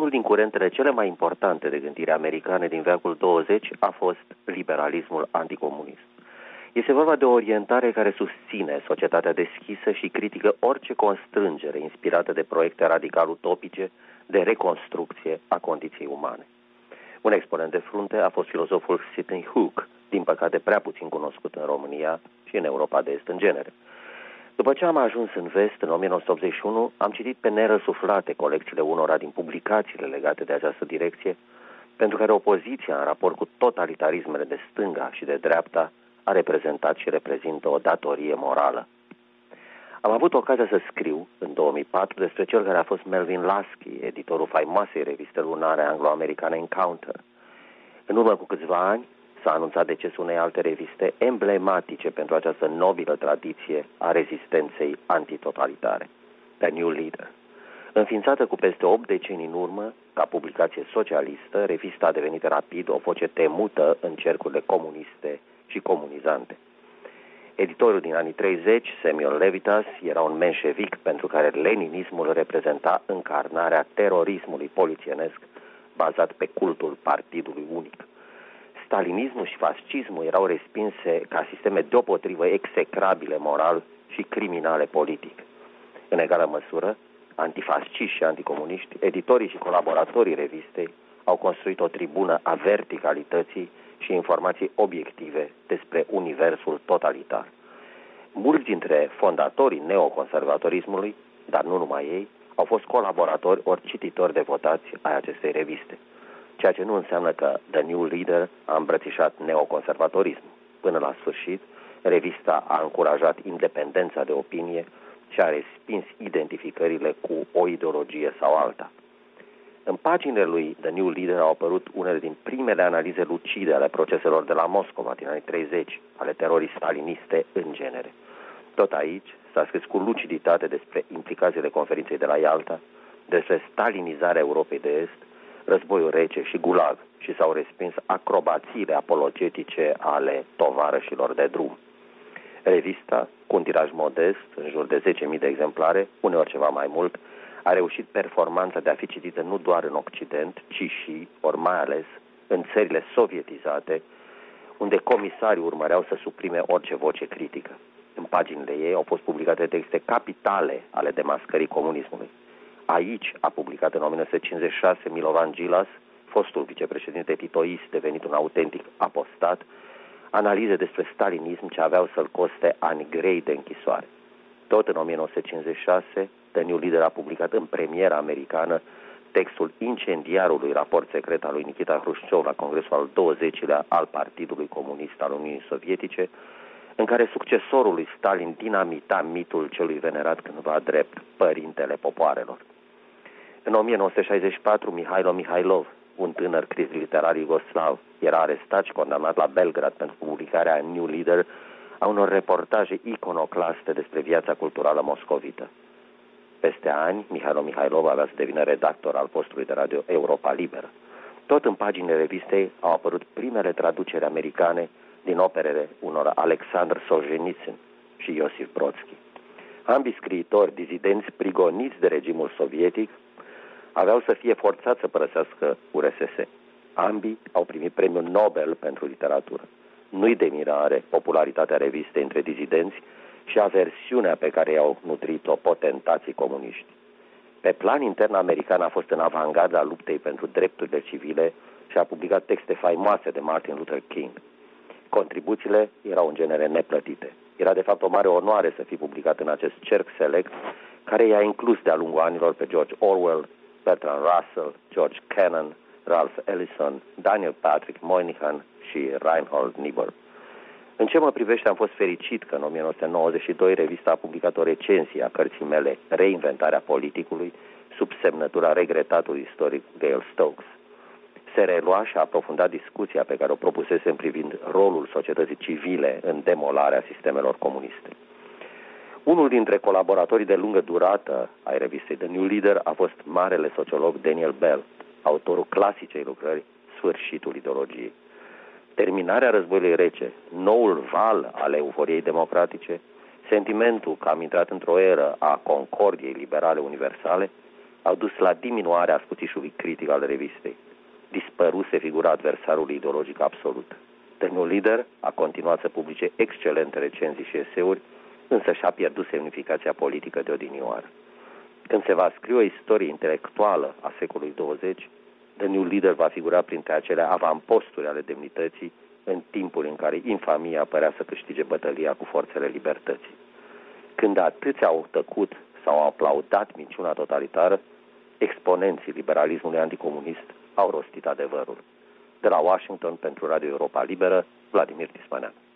unul din curentele cele mai importante de gândire americane din veacul 20 a fost liberalismul anticomunist. Este vorba de o orientare care susține societatea deschisă și critică orice constrângere inspirată de proiecte radical utopice de reconstrucție a condiției umane. Un exponent de frunte a fost filozoful Sidney Hook, din păcate prea puțin cunoscut în România și în Europa de Est în genere. După ce am ajuns în vest, în 1981, am citit pe nerăsuflate colecțiile unora din publicațiile legate de această direcție, pentru care opoziția în raport cu totalitarismele de stânga și de dreapta a reprezentat și reprezintă o datorie morală. Am avut ocazia să scriu, în 2004, despre cel care a fost Melvin Lasky, editorul faimoasei reviste lunare anglo-americane Encounter. În urmă cu câțiva ani, s-a anunțat decesul unei alte reviste emblematice pentru această nobilă tradiție a rezistenței antitotalitare, The New Leader. Înființată cu peste 8 decenii în urmă, ca publicație socialistă, revista a devenit rapid o voce temută în cercurile comuniste și comunizante. Editorul din anii 30, Samuel Levitas, era un menșevic pentru care leninismul reprezenta încarnarea terorismului polițienesc bazat pe cultul partidului unic. Stalinismul și fascismul erau respinse ca sisteme deopotrivă execrabile moral și criminale politic. În egală măsură, antifasciști și anticomuniști, editorii și colaboratorii revistei au construit o tribună a verticalității și informații obiective despre universul totalitar. Mulți dintre fondatorii neoconservatorismului, dar nu numai ei, au fost colaboratori ori cititori devotați ai acestei reviste, ceea ce nu înseamnă că The New Leader a îmbrățișat neoconservatorismul. Până la sfârșit, revista a încurajat independența de opinie și a respins identificările cu o ideologie sau alta. În paginile lui The New Leader au apărut unele din primele analize lucide ale proceselor de la Moscova din anii 30, ale terorii staliniste în genere. Tot aici s-a scris cu luciditate despre implicațiile conferinței de la Ialta, despre stalinizarea Europei de Est, războiul rece și gulag și s-au respins acrobațiile apologetice ale tovarășilor de drum. Revista, cu un tiraj modest, în jur de 10.000 de exemplare, uneori ceva mai mult, a reușit performanța de a fi citită nu doar în Occident, ci și, ori mai ales, în țările sovietizate, unde comisarii urmăreau să suprime orice voce critică. În paginile ei au fost publicate texte capitale ale demascării comunismului. Aici a publicat în 1956 Milovan Gilas, fostul vicepreședinte titoist devenit un autentic apostat, analize despre stalinism ce aveau să-l coste ani grei de închisoare. Tot în 1956, The New Leader a publicat în premiera americană textul incendiarului raport secret al lui Nikita Hrușciov la Congresul al 20-lea al Partidului Comunist al Uniunii Sovietice, în care succesorul lui Stalin dinamita mitul celui venerat cândva drept părintele popoarelor. În 1964, Mihailo Mihailov, un tânăr critic literar iugoslav, era arestat și condamnat la Belgrad pentru publicarea în New Leader a unor reportaje iconoclaste despre viața culturală moscovită. Peste ani, Mihailo Mihailov avea să devină redactor al postului de radio Europa Liberă. Tot în paginile revistei au apărut primele traduceri americane din operele unor Alexandr Solzhenitsyn și Iosif Brodsky. Ambii scriitori dizidenți prigoniți de regimul sovietic aveau să fie forțați să părăsească URSS. Ambii au primit premiul Nobel pentru literatură. Nu-i de mirare popularitatea revistei între dizidenți și aversiunea pe care i-au nutrit-o potentații comuniști. Pe plan intern american a fost în avangarda luptei pentru drepturile civile și a publicat texte faimoase de Martin Luther King. Contribuțiile erau în genere neplătite. Era de fapt o mare onoare să fie publicat în acest cerc select care i-a inclus de-a lungul anilor pe George Orwell, Bertrand Russell, George Kennan, Ralph Ellison, Daniel Patrick Moynihan și Reinhold Niebuhr. În ce mă privește, am fost fericit că în 1992 revista a publicat o recenzie a cărții mele Reinventarea politicului, sub semnătura regretatului istoric Gale Stokes. Se relua și a aprofundat discuția pe care o propusesem privind rolul societății civile în demolarea sistemelor comuniste. Unul dintre colaboratorii de lungă durată ai revistei The New Leader a fost marele sociolog Daniel Bell, autorul clasicei lucrări Sfârșitul ideologiei. Terminarea războiului rece, noul val al euforiei democratice, sentimentul că am intrat într-o eră a concordiei liberale universale, au dus la diminuarea scuțișului critic al revistei. Dispăruse figura adversarului ideologic absolut. The New Leader a continuat să publice excelente recenzii și eseuri, însă și-a pierdut semnificația politică de odinioară. Când se va scrie o istorie intelectuală a secolului 20, The New Leader va figura printre acele avamposturi ale demnității în timpul în care infamia părea să câștige bătălia cu forțele libertății. Când atâția au tăcut sau au aplaudat minciuna totalitară, exponenții liberalismului anticomunist au rostit adevărul. De la Washington, pentru Radio Europa Liberă, Vladimir Tismanean.